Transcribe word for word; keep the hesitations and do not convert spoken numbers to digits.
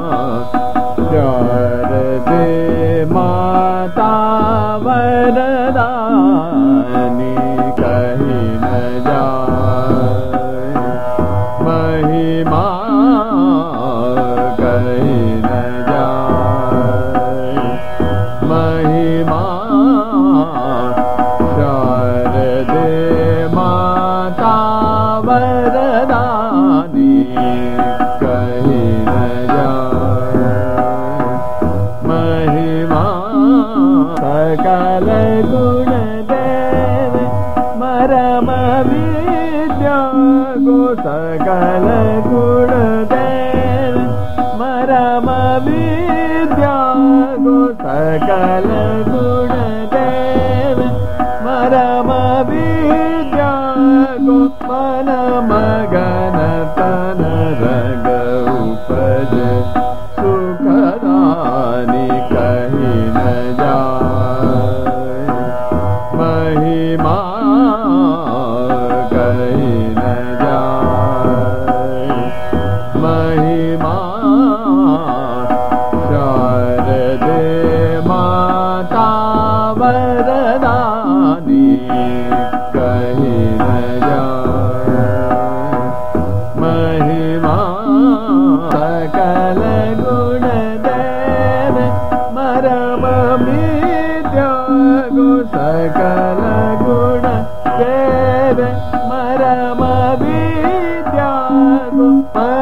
शारदे माता वरदानी कहीं न जाए महिमा कहीं न जाए महिमा शारदे माता वरदानी कहीं न जाए महिमा सकल गुण देव मरम विद्या गो सकल गुण देव मरम विद्या गो सकल गुण देव मरम विद्या गो मन मगन तन रंग उपज सुखदानी कहीं न जाए महिमा कहीं न जाए महिमा शारदे माता वरदानी कहीं न जाए महिमा सकल गुण देव मरम विद्या गो सकल गुण देव मरम विद्या गो